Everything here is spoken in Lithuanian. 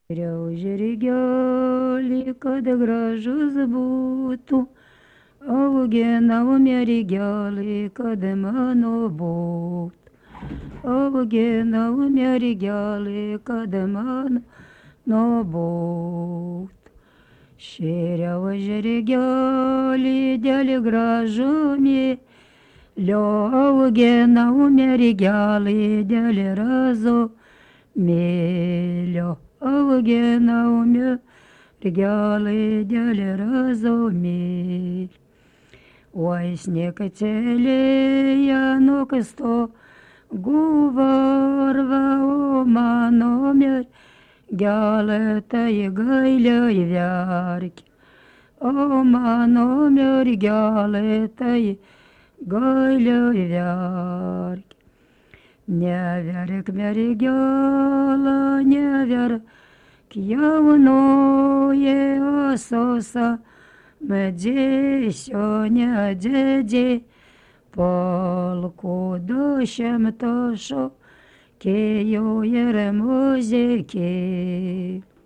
Rigelį, kad gražus būtų, auginau mergelį, kad mano būtų. Auginau mergelį, kad mano būtų. Šėriau žirgelį dėl gražumį, auginau mergelį dėl razumėlio. Auginau mergelį dėl razumėlio. Oi sniegatelėje nukasto guvarva, o mano mergelė tai gailiai verkia. O mano mergelė tai gailiai verkia. Neverk mergelė, neverk jaunoji ososa, medžiai nedžiai, polkų 200 šokėjų ir muzikė.